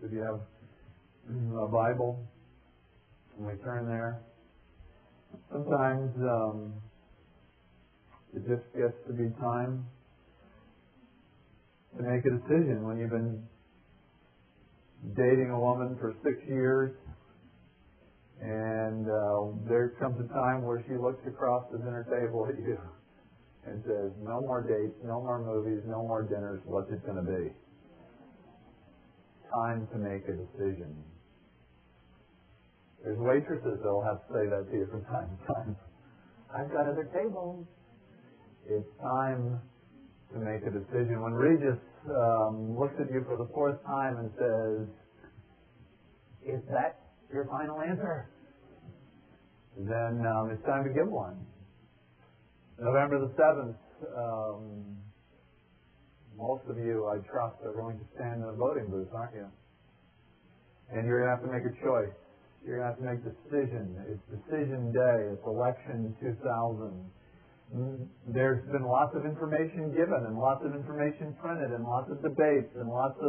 If you have a Bible, and we turn there, sometimes it just gets to be time to make a decision. When you've been dating a woman for 6 years, and there comes a time where she looks across the dinner table at you and says, no more dates, no more movies, no more dinners, what's it going to be? Time to make a decision. There's waitresses that will have to say that to you from time to time. I've got other tables. It's time to make a decision. When Regis looks at you for the fourth time and says, is that your final answer? Then it's time to give one. November the 7th, most of you, I trust, are going to stand in the voting booth, aren't you? And you're going to have to make a choice. You're going to have to make a decision. It's decision day. It's election 2000. There's been lots of information given and lots of information printed and lots of debates and lots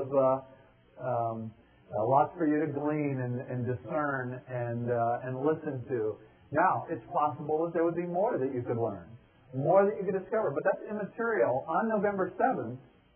for you to glean and discern and listen to. Now, it's possible that there would be more that you could learn, more that you could discover, but that's immaterial. On November 7th,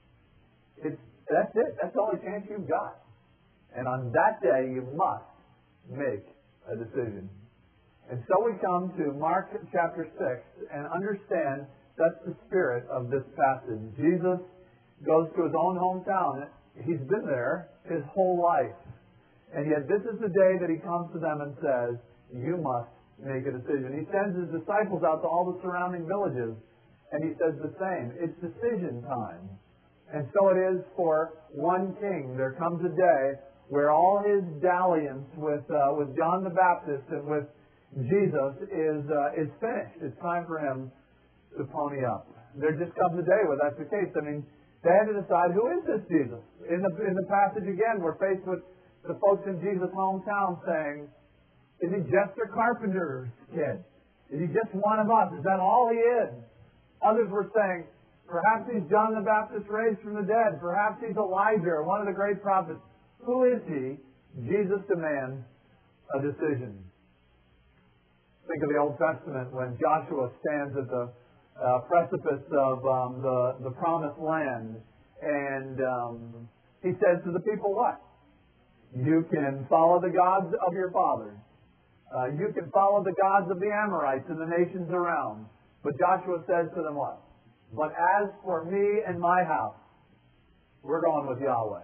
that's it. That's the only chance you've got. And on that day, you must make a decision. And so we come to Mark chapter 6 and understand that's the spirit of this passage. Jesus goes to his own hometown. He's been there his whole life. And yet this is the day that he comes to them and says, you must make a decision. He sends his disciples out to all the surrounding villages, and he says the same. It's decision time. And so it is for one king. There comes a day where all his dalliance with John the Baptist and with Jesus is finished. It's time for him to pony up. There just comes a day where that's the case. I mean, they had to decide, who is this Jesus? In the passage again, we're faced with the folks in Jesus' hometown saying, is he just a carpenter's kid? Is he just one of us? Is that all he is? Others were saying, perhaps he's John the Baptist raised from the dead. Perhaps he's Elijah, one of the great prophets. Who is he? Jesus demands a decision. Think of the Old Testament when Joshua stands at the precipice of the promised land, and he says to the people what? You can follow the gods of your fathers. You can follow the gods of the Amorites and the nations around. But Joshua says to them what? But as for me and my house, we're going with Yahweh.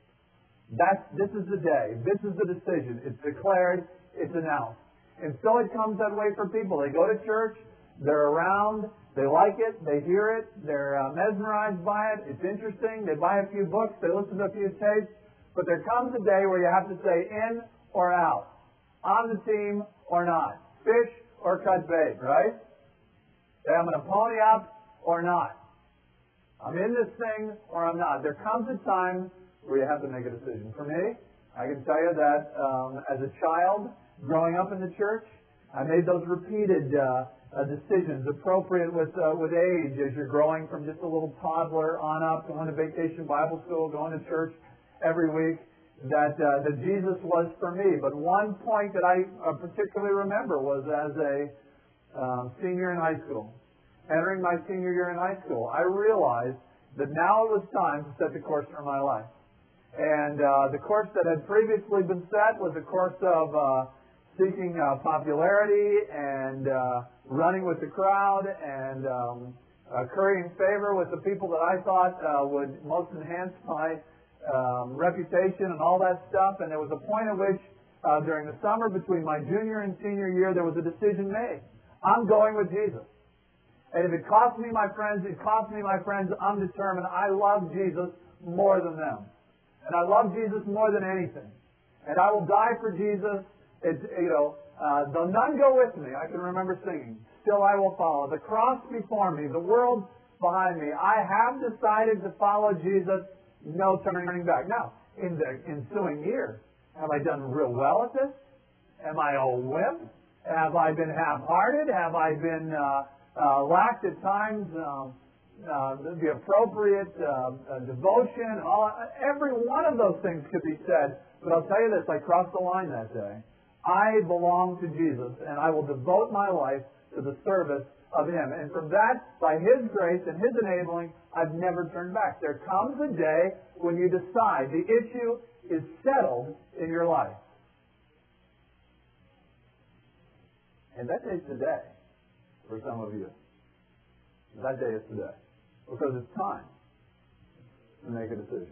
This is the day. This is the decision. It's declared. It's announced. And so it comes that way for people. They go to church. They're around. They like it. They hear it. They're mesmerized by it. It's interesting. They buy a few books. They listen to a few tapes. But there comes a day where you have to say in or out. On the team or not. Fish or cut bait, right? Say, I'm going to pony up or not. I'm in this thing or I'm not. There comes a time where you have to make a decision. For me, I can tell you that as a child, growing up in the church, I made those repeated decisions appropriate with age as you're growing from just a little toddler on up, going to vacation Bible school, going to church every week. That Jesus was for me. But one point that I particularly remember was as a senior in high school. Entering my senior year in high school, I realized that now it was time to set the course for my life. And the course that had previously been set was a course of seeking popularity and running with the crowd and currying favor with the people that I thought would most enhance my reputation and all that stuff. And there was a point at which during the summer between my junior and senior year there was a decision made. I'm going with Jesus. And if it costs me my friends, it costs me my friends. I'm determined. I love Jesus more than them. And I love Jesus more than anything. And I will die for Jesus. Though none go with me, I can remember singing, still I will follow. The cross before me, the world behind me. I have decided to follow Jesus. No turning back. Now, in the ensuing years, have I done real well at this? Am I a wimp? Have I been half-hearted? Have I been lacked at times the appropriate devotion? Every one of those things could be said. But I'll tell you this, I crossed the line that day. I belong to Jesus, and I will devote my life to the service of Him. And from that, by His grace and His enabling, I've never turned back. There comes a day when you decide the issue is settled in your life. And that day is today for some of you. That day is today. Because it's time to make a decision.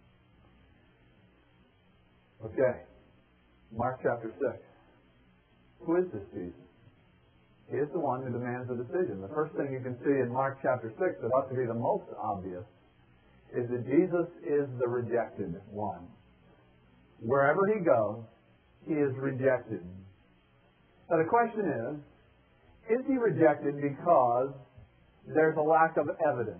Okay. Mark chapter 6. Who is this Jesus? He is the one who demands a decision. The first thing you can see in Mark chapter 6 that ought to be the most obvious is that Jesus is the rejected one. Wherever He goes, He is rejected. Now the question is He rejected because there's a lack of evidence?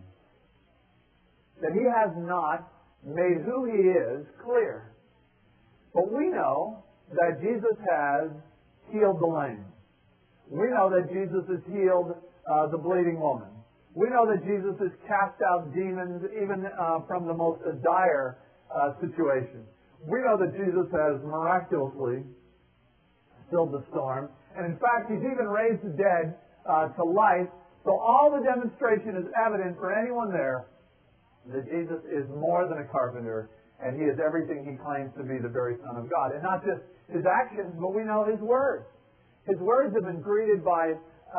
That He has not made who He is clear. But we know that Jesus has healed the lame. We know that Jesus has healed the bleeding woman. We know that Jesus has cast out demons even from the most dire situations. We know that Jesus has miraculously stilled the storm. And in fact, He's even raised the dead to life. So all the demonstration is evident for anyone there that Jesus is more than a carpenter, and He is everything He claims to be, the very Son of God. And not just His actions, but we know His words. His words have been greeted by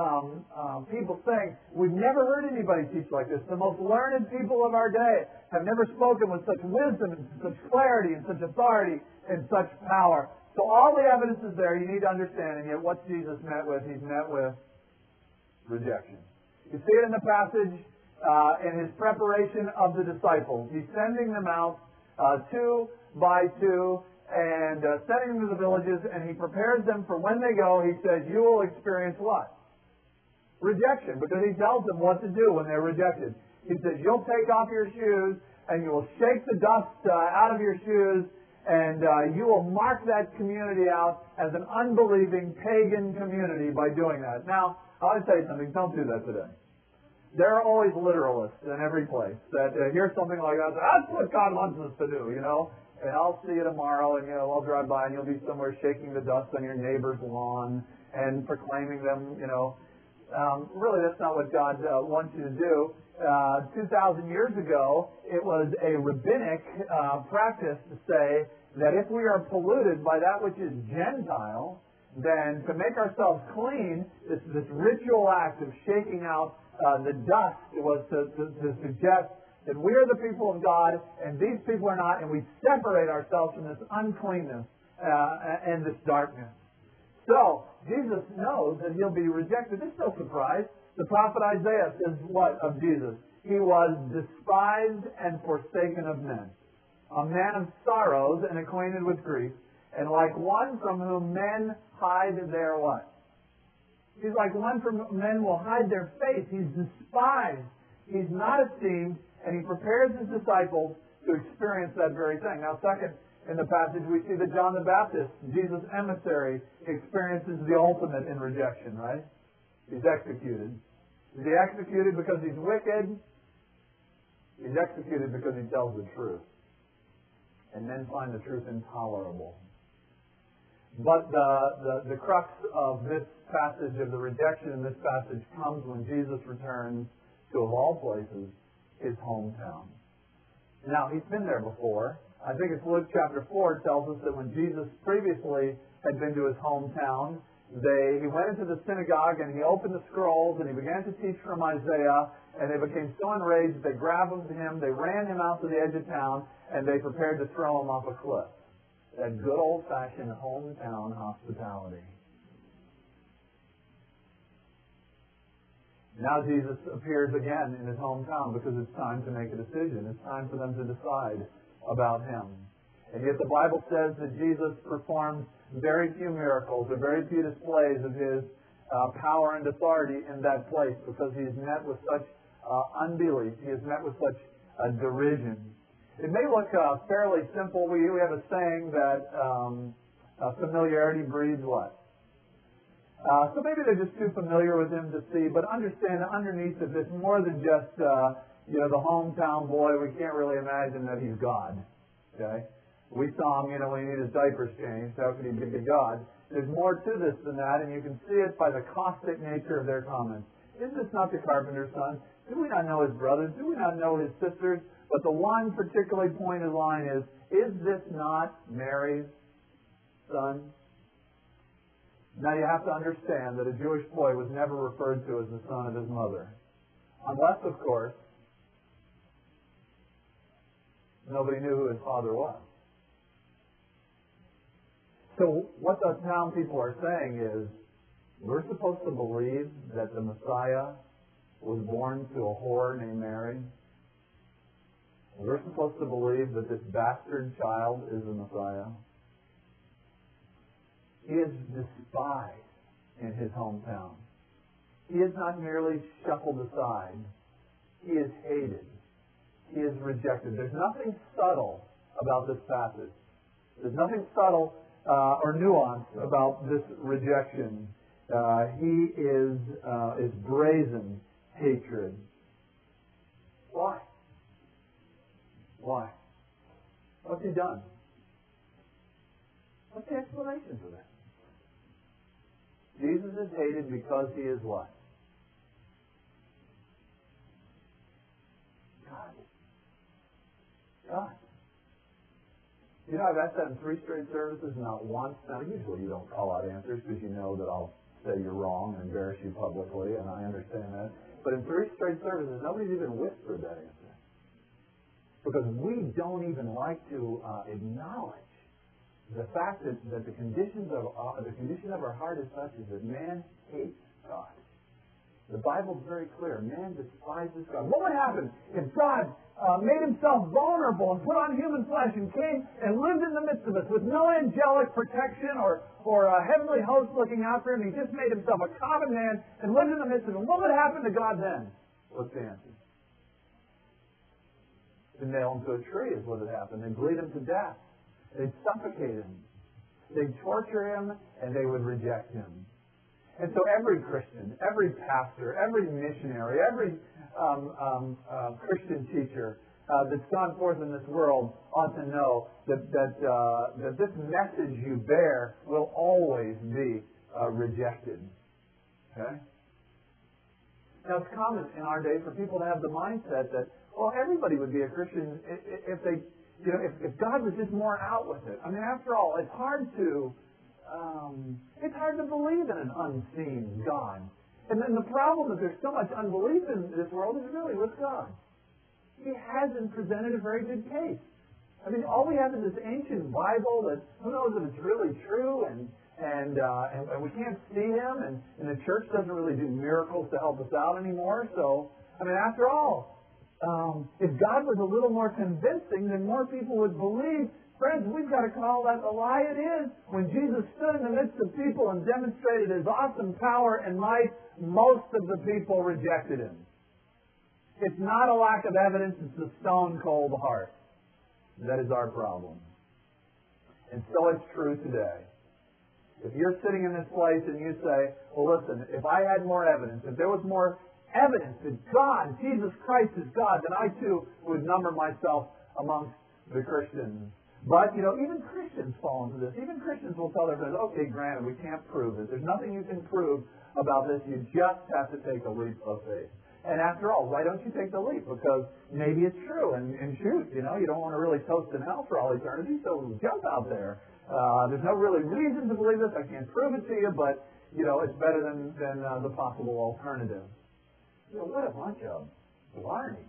people saying, we've never heard anybody teach like this. The most learned people of our day have never spoken with such wisdom and such clarity and such authority and such power. So all the evidence is there. You need to understand. And yet what's Jesus met with? He's met with rejection. You see it in the passage in His preparation of the disciples. He's sending them out two by two and sending them to the villages, and He prepares them for when they go. He says, you will experience what? Rejection, because He tells them what to do when they're rejected. He says, you'll take off your shoes, and you will shake the dust out of your shoes, and you will mark that community out as an unbelieving pagan community by doing that. Now, I'll tell you something, don't do that today. There are always literalists in every place that hear something like that, that's what God wants us to do, and I'll see you tomorrow, and I'll drive by, and you'll be somewhere shaking the dust on your neighbor's lawn and proclaiming them, really, that's not what God wants you to do. 2,000 years ago, it was a rabbinic practice to say that if we are polluted by that which is Gentile, then to make ourselves clean, this ritual act of shaking out the dust was to suggest that we are the people of God and these people are not, and we separate ourselves from this uncleanness and this darkness. So, Jesus knows that He'll be rejected. This is no surprise. The prophet Isaiah says what of Jesus? He was despised and forsaken of men, a man of sorrows and acquainted with grief, and like one from whom men hide their what? He's like one from whom men will hide their face. He's despised. He's not esteemed, and He prepares His disciples to experience that very thing. Now, second, in the passage, we see that John the Baptist, Jesus' emissary, experiences the ultimate in rejection, right? He's executed. Is He executed because he's wicked? He's executed because he tells the truth. And men find the truth intolerable. But the crux of this passage, of the rejection in this passage, comes when Jesus returns to, of all places, His hometown. Now, He's been there before. I think it's Luke chapter 4 tells us that when Jesus previously had been to His hometown, he went into the synagogue and He opened the scrolls and He began to teach from Isaiah, and they became so enraged they grabbed Him, they ran Him out to the edge of town, and they prepared to throw Him off a cliff. That good old-fashioned hometown hospitality. Now Jesus appears again in His hometown because it's time to make a decision. It's time for them to decide about Him. And yet the Bible says that Jesus performs very few miracles or very few displays of His power and authority in that place because He is met with such unbelief. He is met with such derision. It may look fairly simple. We have a saying that familiarity breeds what? So maybe they're just too familiar with Him to see, but understand that underneath of this, more than just the hometown boy, we can't really imagine that He's God. Okay? We saw him, when he needed his diapers changed. How could he be God? There's more to this than that, and you can see it by the caustic nature of their comments. Is this not the carpenter's son? Do we not know his brothers? Do we not know his sisters? But the one particularly pointed line is this not Mary's son? Now you have to understand that a Jewish boy was never referred to as the son of his mother. Unless, of course, nobody knew who his father was. So what the town people are saying is, we're supposed to believe that the Messiah was born to a whore named Mary. We're supposed to believe that this bastard child is the Messiah. He is despised in his hometown. He is not merely shuffled aside. He is hated. He is rejected. There's nothing subtle about this passage. There's nothing subtle or nuanced about this rejection. He is brazen hatred. Why? Why? What's he done? What's the explanation for that? Jesus is hated because he is what? God. I've asked that in 3 straight services, not once. Now, usually you don't call out answers because you know that I'll say you're wrong and embarrass you publicly, and I understand that. But in 3 straight services, nobody's even whispered that answer. Because we don't even like to acknowledge the fact that the condition of our heart is such as that man hates God. The Bible's very clear. Man despises God. What would happen if God made himself vulnerable and put on human flesh and came and lived in the midst of us with no angelic protection or a heavenly host looking out for him? He just made himself a common man and lived in the midst of him. What would happen to God then? What's the answer? To nail him to a tree is what would happen. They'd bleed him to death. They'd suffocate him. They'd torture him, and they would reject him. And so every Christian, every pastor, every missionary, every Christian teacher that's gone forth in this world ought to know that this message you bear will always be rejected. Okay? Now, it's common in our day for people to have the mindset that, well, everybody would be a Christian if they, if God was just more out with it. I mean, after all, it's hard to believe in an unseen God. And then the problem is there's so much unbelief in this world is really with God. He hasn't presented a very good case. I mean, all we have is this ancient Bible that who knows if it's really true, and we can't see him, and the church doesn't really do miracles to help us out anymore. So, I mean, after all, if God was a little more convincing, then more people would believe. Friends, we've got to call that the lie it is. When Jesus stood in the midst of people and demonstrated his awesome power and might, most of the people rejected him. It's not a lack of evidence, it's a stone-cold heart. That is our problem. And so it's true today. If you're sitting in this place and you say, well, listen, if I had more evidence, if there was more evidence that God, Jesus Christ is God, then I too would number myself amongst the Christians. But, even Christians fall into this. Even Christians will tell their friends, okay, granted, we can't prove it. There's nothing you can prove about this. You just have to take a leap of faith. And after all, why don't you take the leap? Because maybe it's true. And shoot, you don't want to really toast in hell for all eternity, so jump out there. There's no really reason to believe this. I can't prove it to you, but, it's better than the possible alternative. What a bunch of blarney.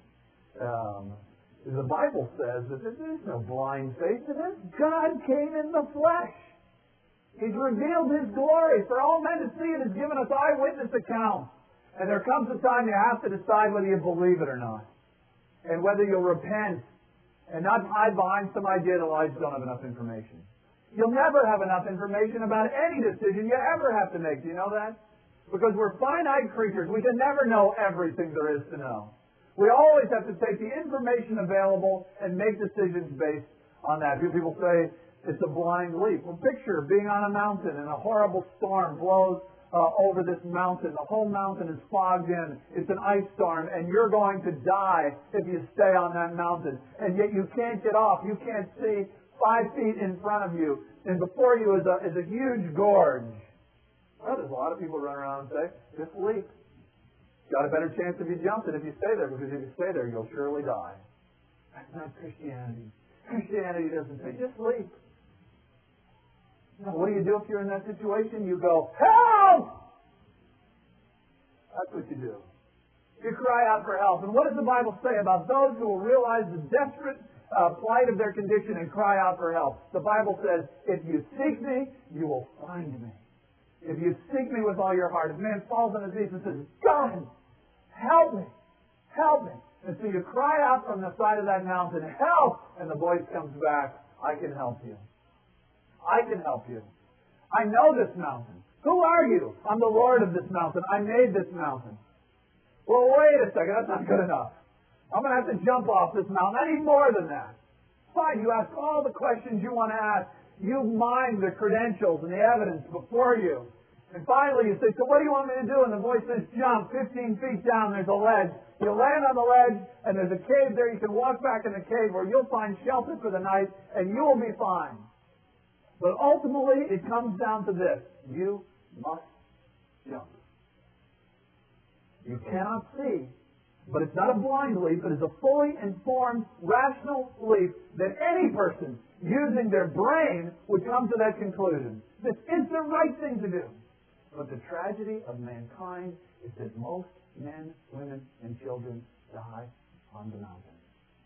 The Bible says that there's no blind faith to this. God came in the flesh. He's revealed his glory for all men to see and has given us eyewitness accounts. And there comes a time you have to decide whether you believe it or not. And whether you'll repent and not hide behind some idea that, well, I just don't have enough information. You'll never have enough information about any decision you ever have to make. Do you know that? Because we're finite creatures. We can never know everything there is to know. We always have to take the information available and make decisions based on that. People say it's a blind leap. Well, picture being on a mountain and a horrible storm blows over this mountain. The whole mountain is fogged in. It's an ice storm, and you're going to die if you stay on that mountain. And yet you can't get off. You can't see 5 feet in front of you, and before you is a huge gorge. Well, there's a lot of people run around and say, just leap. Got a better chance if you jump than if you stay there, because if you stay there, you'll surely die. That's not Christianity. Christianity doesn't say, just leap. Now, what do you do if you're in that situation? You go, help! That's what you do. You cry out for help. And what does the Bible say about those who will realize the desperate plight of their condition and cry out for help? The Bible says, if you seek me, you will find me. If you seek me with all your heart. If man falls on his knees and says, God, help me. Help me. And so you cry out from the side of that mountain, help! And the voice comes back, I can help you. I can help you. I know this mountain. Who are you? I'm the Lord of this mountain. I made this mountain. Well, wait a second. That's not good enough. I'm going to have to jump off this mountain. I need more than that. Fine. You ask all the questions you want to ask. You mine the credentials and the evidence before you. And finally you say, so what do you want me to do? And the voice says, jump 15 feet down. There's a ledge. You land on the ledge, and there's a cave there. You can walk back in the cave where you'll find shelter for the night, and you will be fine. But ultimately, it comes down to this. You must jump. You cannot see, but it's not a blind leap. It is a fully informed, rational leap that any person using their brain would come to that conclusion. This is the right thing to do. But the tragedy of mankind is that most men, women, and children die on the mountain.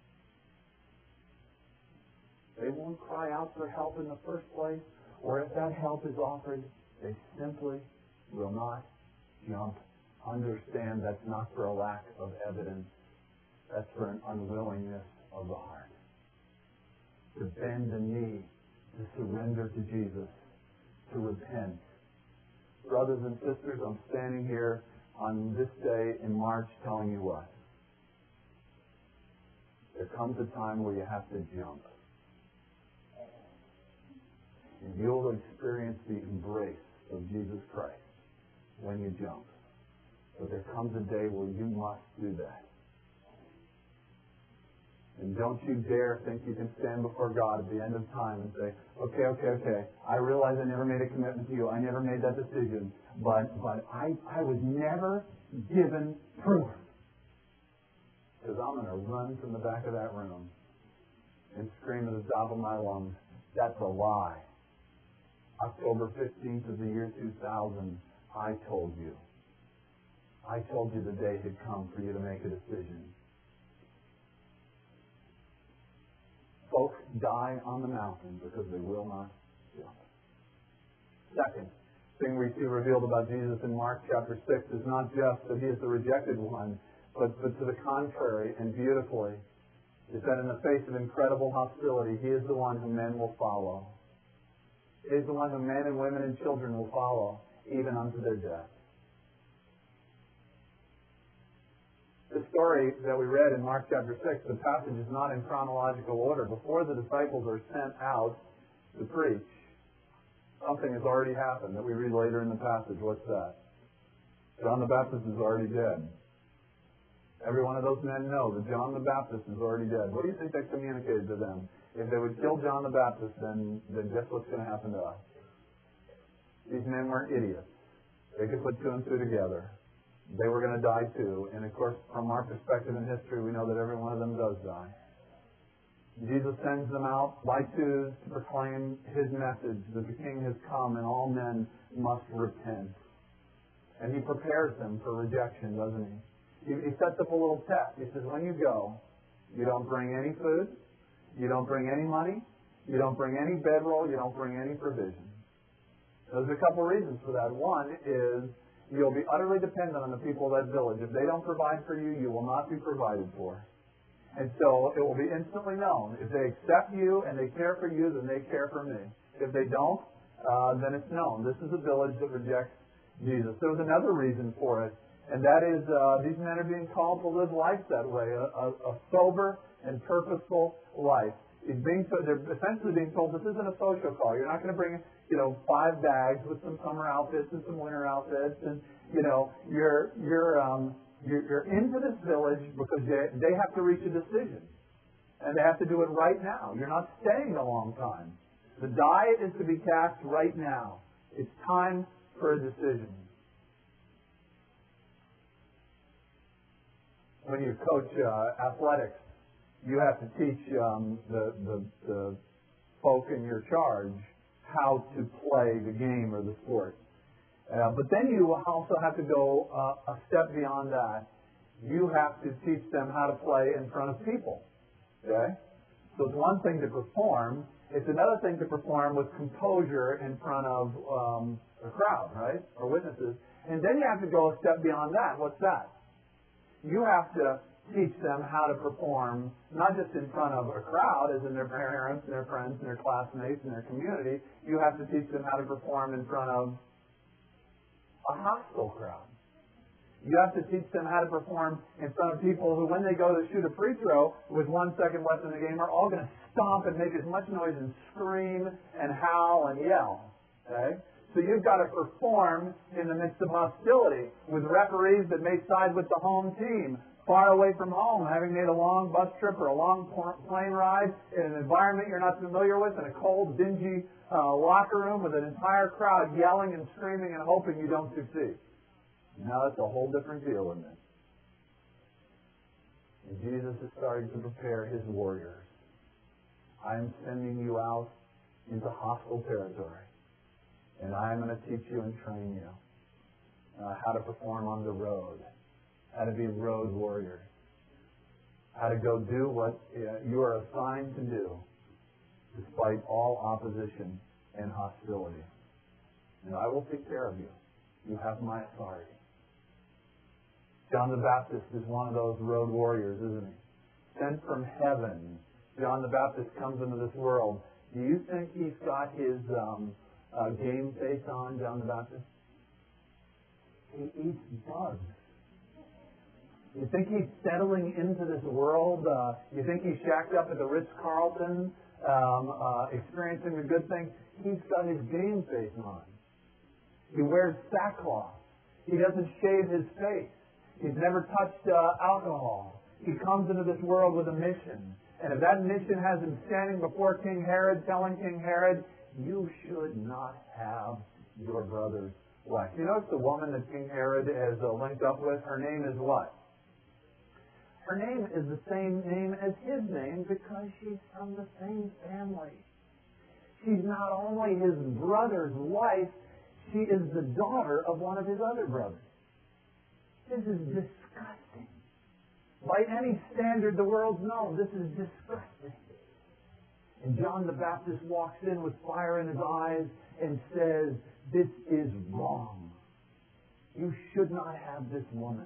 They won't cry out for help in the first place, or if that help is offered, they simply will not jump. Understand that's not for a lack of evidence. That's for an unwillingness of the heart. To bend the knee, to surrender to Jesus, to repent. Brothers and sisters, I'm standing here on this day in March telling you what? There comes a time where you have to jump. And you'll experience the embrace of Jesus Christ when you jump. But there comes a day where you must do that. And don't you dare think you can stand before God at the end of time and say, okay, I realize I never made a commitment to you. I never made that decision. But I was never given proof. Because I'm going to run from the back of that room and scream at the top of my lungs, that's a lie. October 15th of the year 2000, I told you. I told you the day had come for you to make a decision. Folks die on the mountain because they will not jump. Second thing we see revealed about Jesus in Mark chapter 6 is not just that he is the rejected one, but to the contrary, and beautifully, is that in the face of incredible hostility, he is the one whom men will follow. He is the one whom men and women and children will follow, even unto their death. The story that we read in Mark chapter 6, the passage is not in chronological order. Before the disciples are sent out to preach, something has already happened that we read later in the passage. What's that? John the Baptist is already dead. Every one of those men know that John the Baptist is already dead. What do you think they communicated to them? If they would kill John the Baptist, then guess what's going to happen to us? These men weren't idiots. They could put two and two together. They were going to die too. And of course, from our perspective in history, we know that every one of them does die. Jesus sends them out by twos to proclaim his message that the King has come and all men must repent. And he prepares them for rejection, doesn't he? He sets up a little test. He says, when you go, you don't bring any food, you don't bring any money, you don't bring any bedroll, you don't bring any provision. There's a couple reasons for that. One is you'll be utterly dependent on the people of that village. If they don't provide for you, you will not be provided for. And so it will be instantly known. If they accept you and they care for you, then they care for me. If they don't, then it's known. This is a village that rejects Jesus. There was another reason for it, and that is these men are being called to live life that way, a sober and purposeful life. They're essentially being told this isn't a social call. You're not going to bring 5 bags with some summer outfits and some winter outfits, and you're into this village because they have to reach a decision. And they have to do it right now. You're not staying a long time. The die is to be cast right now. It's time for a decision. When you coach athletics, you have to teach the folk in your charge how to play the game or the sport. But then you also have to go a step beyond that. You have to teach them how to play in front of people. Okay? So it's one thing to perform. It's another thing to perform with composure in front of a crowd, right? Or witnesses. And then you have to go a step beyond that. What's that? You have to teach them how to perform, not just in front of a crowd, as in their parents and their friends and their classmates and their community. You have to teach them how to perform in front of a hostile crowd. You have to teach them how to perform in front of people who, when they go to shoot a free throw with 1 second left in the game, are all going to stomp and make as much noise and scream and howl and yell. Okay? So you've got to perform in the midst of hostility with referees that may side with the home team, far away from home, having made a long bus trip or a long plane ride in an environment you're not familiar with, in a cold, dingy locker room with an entire crowd yelling and screaming and hoping you don't succeed. Now that's a whole different deal, isn't it? And Jesus is starting to prepare his warriors. I am sending you out into hostile territory. And I am going to teach you and train you how to perform on the road, how to be road warriors, how to go do what you are assigned to do despite all opposition and hostility. And I will take care of you. You have my authority. John the Baptist is one of those road warriors, isn't he? Sent from heaven, John the Baptist comes into this world. Do you think he's got his game face on, John the Baptist? He eats bugs. You think he's settling into this world? You think he's shacked up at the Ritz-Carlton, experiencing the good things? He's got his game face on. He wears sackcloth. He doesn't shave his face. He's never touched alcohol. He comes into this world with a mission. And if that mission has him standing before King Herod, telling King Herod, you should not have your brother's wife. You notice the woman that King Herod has linked up with? Her name is what? Her name is the same name as his name because she's from the same family. She's not only his brother's wife, she is the daughter of one of his other brothers. This is disgusting. By any standard the world's known, this is disgusting. And John the Baptist walks in with fire in his eyes and says, this is wrong. You should not have this woman.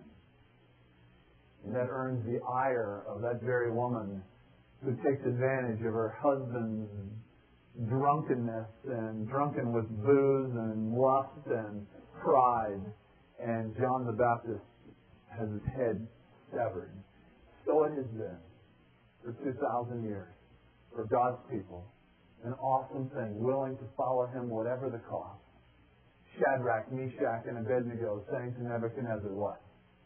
And that earns the ire of that very woman who takes advantage of her husband's drunkenness and drunken with booze and lust and pride. And John the Baptist has his head severed. So it has been for 2,000 years for God's people. An awesome thing, willing to follow him whatever the cost. Shadrach, Meshach, and Abednego saying to Nebuchadnezzar, what?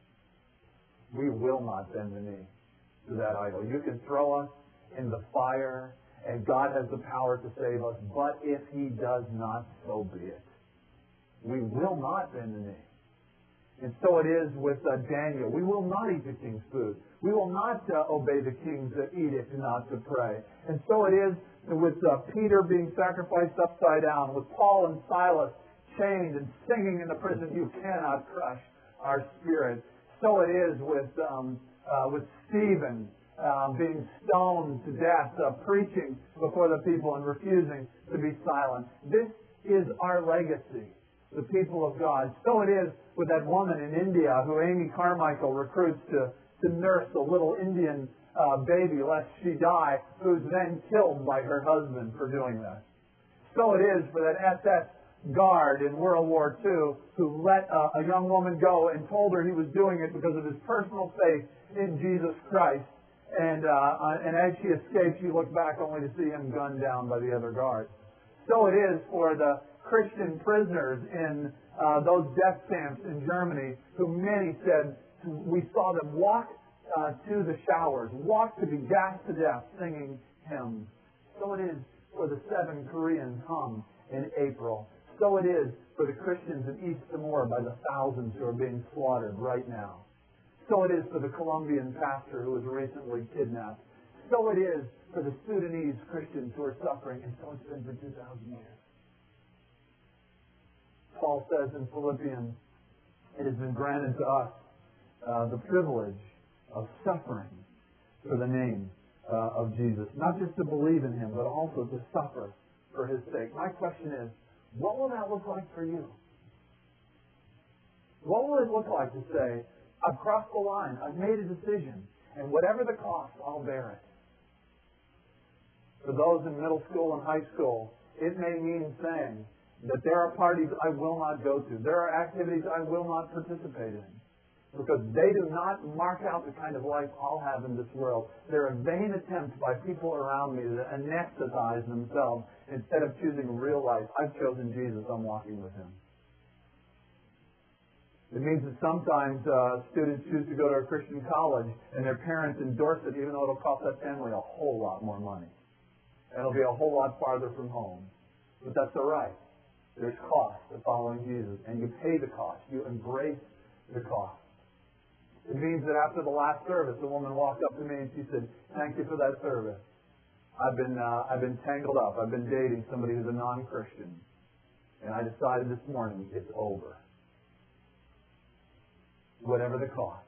We will not bend the knee to that idol. You can throw us in the fire, and God has the power to save us, but if he does not, so be it. We will not bend the knee. And so it is with Daniel. We will not eat the king's food. We will not obey the king's edict not to pray. And so it is with Peter being sacrificed upside down, with Paul and Silas chained and singing in the prison, you cannot crush our spirit. So it is with Stephen being stoned to death, preaching before the people and refusing to be silent. This is our legacy, the people of God. So it is with that woman in India who Amy Carmichael recruits to nurse a little Indian baby lest she die, who's then killed by her husband for doing that. So it is for that SS guard in World War II who let a young woman go and told her he was doing it because of his personal faith in Jesus Christ. And as she escaped, she looked back only to see him gunned down by the other guards. So it is for the Christian prisoners in those death camps in Germany who many said, we saw them walk to the showers, walk to be gassed to death singing hymns. So it is for the 7 Koreans hung in April. So it is for the Christians in East Timor by the thousands who are being slaughtered right now. So it is for the Colombian pastor who was recently kidnapped. So it is for the Sudanese Christians who are suffering, and so it's been for 2,000 years. Paul says in Philippians, it has been granted to us the privilege of suffering for the name of Jesus. Not just to believe in Him, but also to suffer for His sake. My question is, what will that look like for you? What will it look like to say, I've crossed the line, I've made a decision, and whatever the cost, I'll bear it? For those in middle school and high school, it may mean saying that there are parties I will not go to. There are activities I will not participate in. Because they do not mark out the kind of life I'll have in this world. They're a vain attempt by people around me to anesthetize themselves instead of choosing real life. I've chosen Jesus. I'm walking with Him. It means that sometimes students choose to go to a Christian college and their parents endorse it even though it'll cost that family a whole lot more money. And it'll be a whole lot farther from home. But that's all right. There's cost to following Jesus. And you pay the cost. You embrace the cost. It means that after the last service, a woman walked up to me and she said, "Thank you for that service. I've been tangled up. I've been dating somebody who's a non-Christian. And I decided this morning it's over. Whatever the cost,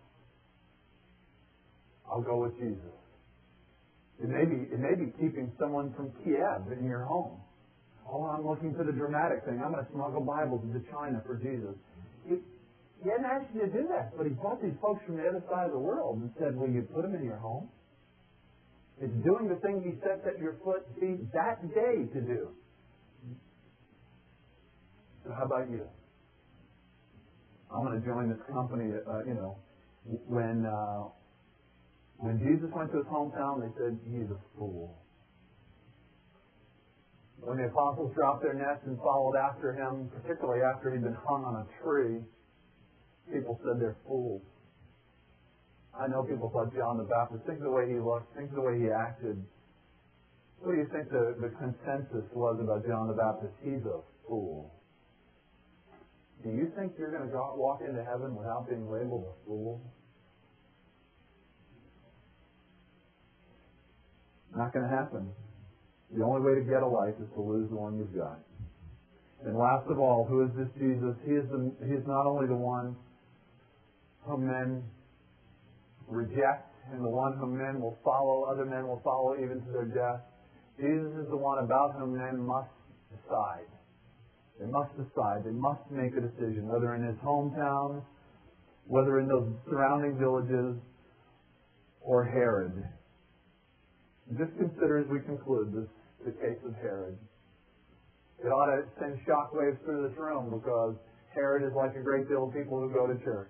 I'll go with Jesus." It may be keeping someone from Kiev in your home. Oh, I'm looking for the dramatic thing. I'm going to smuggle Bibles into China for Jesus. He hadn't asked you to do that, but He brought these folks from the other side of the world and said, will you put them in your home? It's doing the thing He set your feet that day to do. So how about you? I'm going to join this company. When Jesus went to His hometown, they said, he's a fool. When the apostles dropped their nets and followed after Him, particularly after He'd been hung on a tree, people said they're fools. I know people thought John the Baptist, think of the way he looked, think of the way he acted. What do you think the consensus was about John the Baptist? He's a fool. Do you think you're going to walk into heaven without being labeled a fool? Not going to happen. The only way to get a life is to lose the one you've got. And last of all, who is this Jesus? He is not only the one whom men reject and the one whom men will follow, other men will follow even to their death. Jesus is the one about whom men must decide. They must decide. They must make a decision, whether in his hometown, whether in those surrounding villages, or Herod. Just consider as we conclude the case of Herod. It ought to send shockwaves through this room because Herod is like a great deal of people who go to church.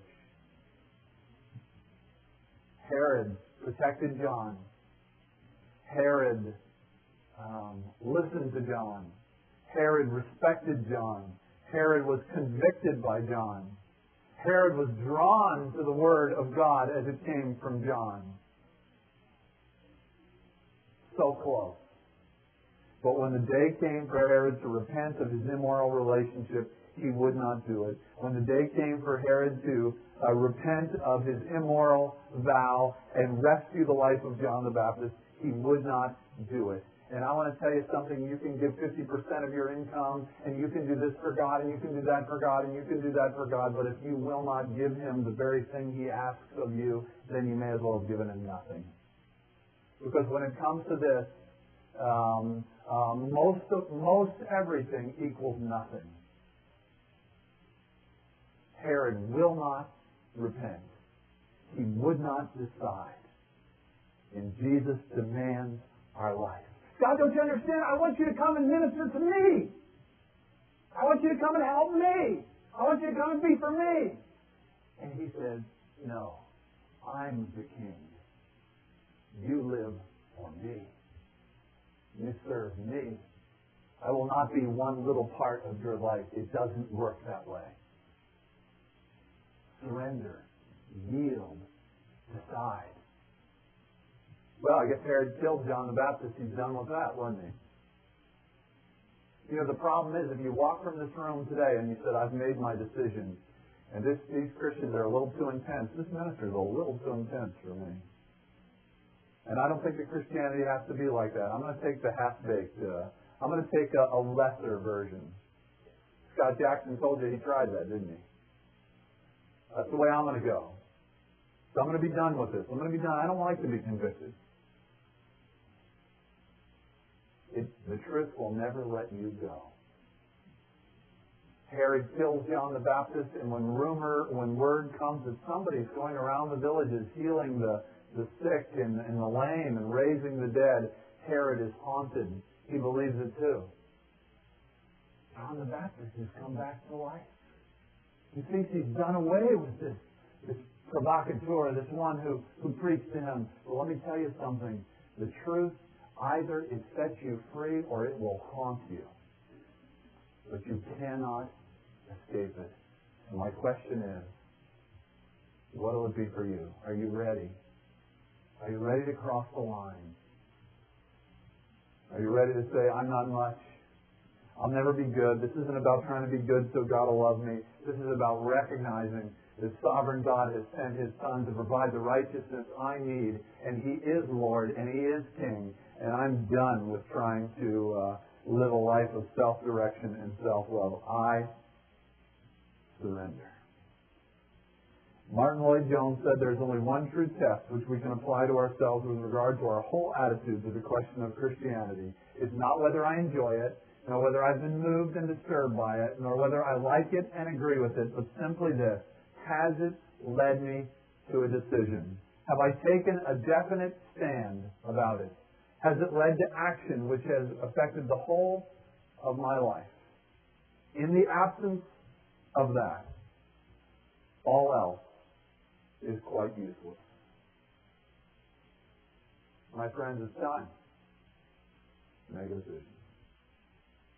Herod protected John. Herod listened to John. Herod respected John. Herod was convicted by John. Herod was drawn to the Word of God as it came from John. So close. But when the day came for Herod to repent of his immoral relationship, he would not do it. When the day came for Herod to repent of his immoral vow and rescue the life of John the Baptist, he would not do it. And I want to tell you something. You can give 50% of your income, and you can do this for God, and you can do that for God, and you can do that for God, but if you will not give Him the very thing He asks of you, then you may as well have given Him nothing. Because when it comes to this, most everything equals nothing. Herod will not repent. He would not decide. And Jesus demands our life. God, don't you understand? I want you to come and minister to me. I want you to come and help me. I want you to come and be for me. And He says, no, I'm the King. You live for me. You serve me. I will not be one little part of your life. It doesn't work that way. Surrender. Yield. Decide. Well, I guess Herod killed John the Baptist. He's done with that, wasn't he? You know, the problem is, if you walk from this room today and you said, I've made my decision, and these Christians are a little too intense, this minister is a little too intense for me. And I don't think that Christianity has to be like that. I'm going to take the half-baked, I'm going to take a lesser version. Scott Jackson told you he tried that, didn't he? That's the way I'm going to go. So I'm going to be done with this. I'm going to be done. I don't like to be convicted. The truth will never let you go. Herod kills John the Baptist, and when word comes that somebody's going around the villages healing the sick and the lame and raising the dead, Herod is haunted. He believes it too. John the Baptist has come back to life. He thinks he's done away with this provocateur, this one who preached to him. Well, let me tell you something. The truth, either it sets you free or it will haunt you. But you cannot escape it. And my question is, what will it be for you? Are you ready? Are you ready to cross the line? Are you ready to say, I'm not much. I'll never be good. This isn't about trying to be good so God will love me. This is about recognizing that sovereign God has sent His Son to provide the righteousness I need, and He is Lord, and He is King, and I'm done with trying to live a life of self-direction and self-love. I surrender. Martin Lloyd-Jones said there's only one true test which we can apply to ourselves with regard to our whole attitude to the question of Christianity. It's not whether I enjoy it, nor whether I've been moved and disturbed by it, nor whether I like it and agree with it, but simply this: has it led me to a decision? Have I taken a definite stand about it? Has it led to action which has affected the whole of my life? In the absence of that, all else is quite useless. My friends, it's time to make a decision.